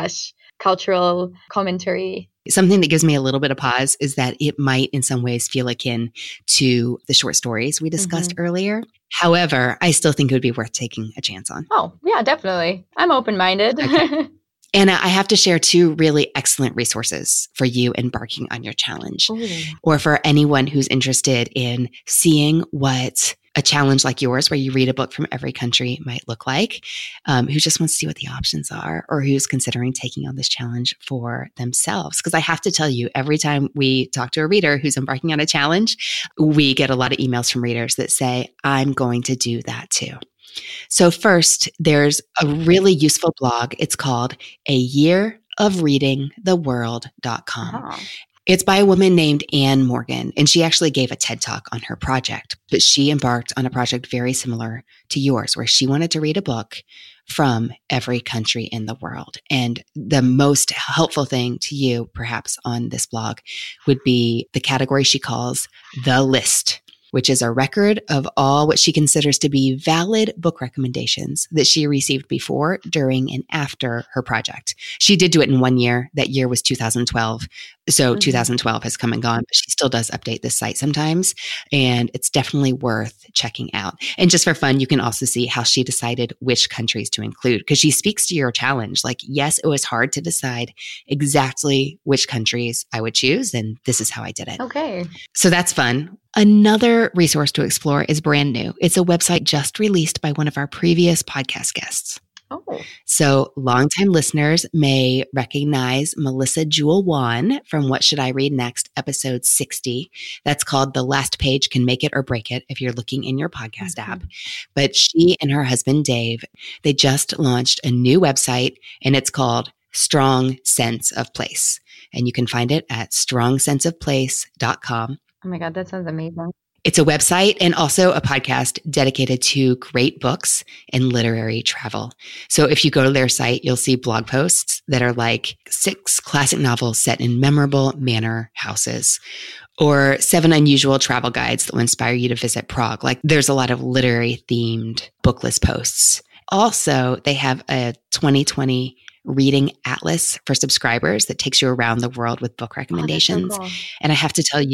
/ cultural commentary. Something that gives me a little bit of pause is that it might in some ways feel akin to the short stories we discussed earlier. However, I still think it would be worth taking a chance on. Oh, yeah, definitely. I'm open-minded. Okay. And I have to share 2 really excellent resources for you embarking on your challenge, or for anyone who's interested in seeing what a challenge like yours, where you read a book from every country, might look like, who just wants to see what the options are, or who's considering taking on this challenge for themselves. Because I have to tell you, every time we talk to a reader who's embarking on a challenge, we get a lot of emails from readers that say, I'm going to do that too. So first, there's a really useful blog. It's called ayearofreadingtheworld.com. It's by a woman named Anne Morgan, and she actually gave a TED Talk on her project, but she embarked on a project very similar to yours, where she wanted to read a book from every country in the world. And the most helpful thing to you, perhaps, on this blog would be the category she calls The List, which is a record of all what she considers to be valid book recommendations that she received before, during, and after her project. She did do it in 1 year. That year was 2012. So 2012 has come and gone, but she still does update this site sometimes. And it's definitely worth checking out. And just for fun, you can also see how she decided which countries to include, because she speaks to your challenge. Like, yes, it was hard to decide exactly which countries I would choose, and this is how I did it. Okay. So that's fun. Another resource to explore is brand new. It's a website just released by one of our previous podcast guests. Oh. So longtime listeners may recognize Melissa Jewel Wan from What Should I Read Next, episode 60. That's called The Last Page Can Make It or Break It if you're looking in your podcast app. But she and her husband, Dave, they just launched a new website, and it's called Strong Sense of Place. And you can find it at strongsenseofplace.com. Oh my God, that sounds amazing. It's a website and also a podcast dedicated to great books and literary travel. So if you go to their site, you'll see blog posts that are like 6 classic novels set in memorable manor houses, or 7 unusual travel guides that will inspire you to visit Prague. Like, there's a lot of literary themed book list posts. Also, they have a 2020 reading atlas for subscribers that takes you around the world with book recommendations. Oh, that's so cool. And I have to tell you,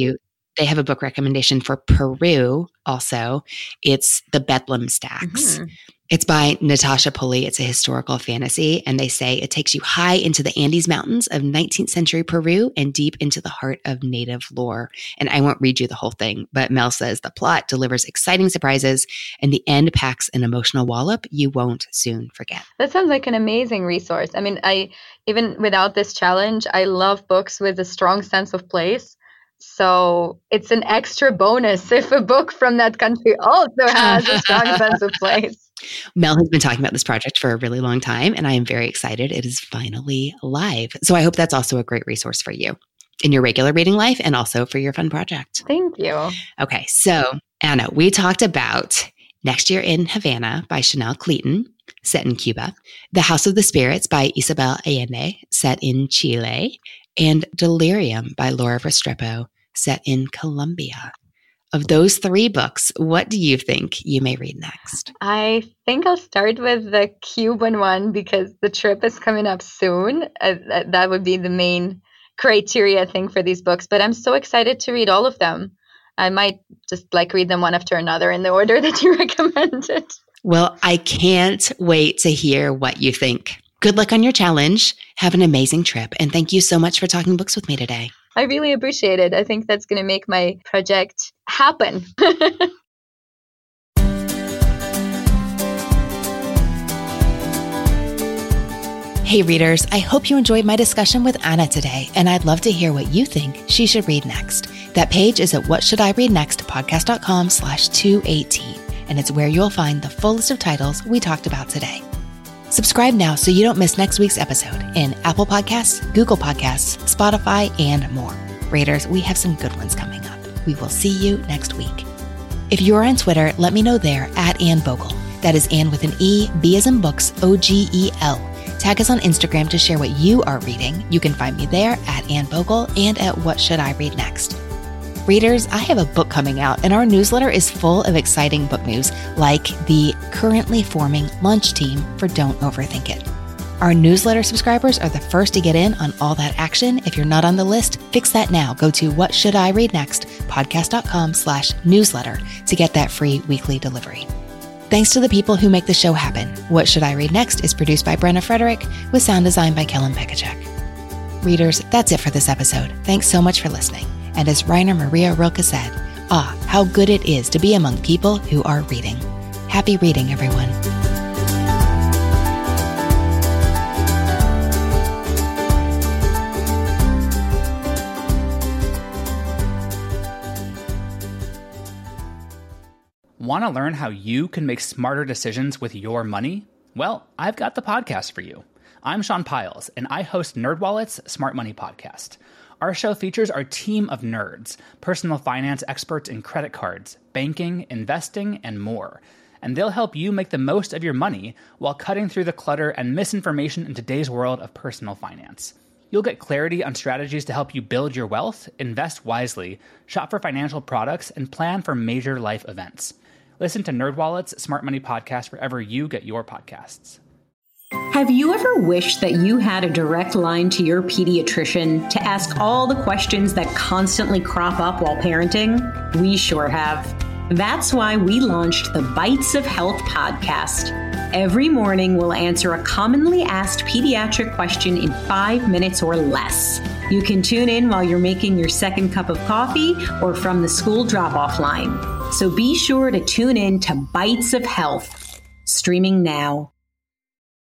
They have a book recommendation for Peru also. It's The Bedlam Stacks. Mm-hmm. It's by Natasha Pulley. It's a historical fantasy, and they say it takes you high into the Andes Mountains of 19th century Peru and deep into the heart of native lore. And I won't read you the whole thing, but Mel says the plot delivers exciting surprises, and the end packs an emotional wallop you won't soon forget. That sounds like an amazing resource. I mean, even without this challenge, I love books with a strong sense of place. So it's an extra bonus if a book from that country also has a strong sense of place. Mel has been talking about this project for a really long time, and I am very excited. It is finally live. So I hope that's also a great resource for you in your regular reading life and also for your fun project. Thank you. Okay, so Anna, we talked about Next Year in Havana by Chanel Cleaton, set in Cuba, The House of the Spirits by Isabel Allende, set in Chile, and Delirium by Laura Restrepo, set in Colombia. Of those 3 books, what do you think you may read next? I think I'll start with the Cuban one because the trip is coming up soon. That would be the main criteria thing for these books, but I'm so excited to read all of them. I might just read them one after another in the order that you recommended. Well, I can't wait to hear what you think. Good luck on your challenge. Have an amazing trip. And thank you so much for talking books with me today. I really appreciate it. I think that's going to make my project happen. Hey readers, I hope you enjoyed my discussion with Anna today, and I'd love to hear what you think she should read next. That page is at whatshouldireadnextpodcast.com/218, and it's where you'll find the full list of titles we talked about today. Subscribe now so you don't miss next week's episode in Apple Podcasts, Google Podcasts, Spotify, and more. Readers, we have some good ones coming up. We will see you next week. If you're on Twitter, let me know there at Anne Bogel. That is Anne with an E, B as in books, OGEL. Tag us on Instagram to share what you are reading. You can find me there at Anne Bogel and at What Should I Read Next. Readers, I have a book coming out, and our newsletter is full of exciting book news, like the currently forming launch team for Don't Overthink It. Our newsletter subscribers are the first to get in on all that action. If you're not on the list, fix that now. Go to whatshouldireadnextpodcast.com/newsletter to get that free weekly delivery. Thanks to the people who make the show happen. What Should I Read Next is produced by Brenna Frederick with sound design by Kellen Pekacek. Readers, that's it for this episode. Thanks so much for listening. And as Rainer Maria Rilke said, how good it is to be among people who are reading. Happy reading, everyone. Want to learn how you can make smarter decisions with your money? Well, I've got the podcast for you. I'm Sean Piles, and I host NerdWallet's Smart Money Podcast. Our show features our team of nerds, personal finance experts in credit cards, banking, investing, and more. And they'll help you make the most of your money while cutting through the clutter and misinformation in today's world of personal finance. You'll get clarity on strategies to help you build your wealth, invest wisely, shop for financial products, and plan for major life events. Listen to NerdWallet's Smart Money Podcast wherever you get your podcasts. Have you ever wished that you had a direct line to your pediatrician to ask all the questions that constantly crop up while parenting? We sure have. That's why we launched the Bites of Health podcast. Every morning, we'll answer a commonly asked pediatric question in 5 minutes or less. You can tune in while you're making your second cup of coffee or from the school drop-off line. So be sure to tune in to Bites of Health, streaming now.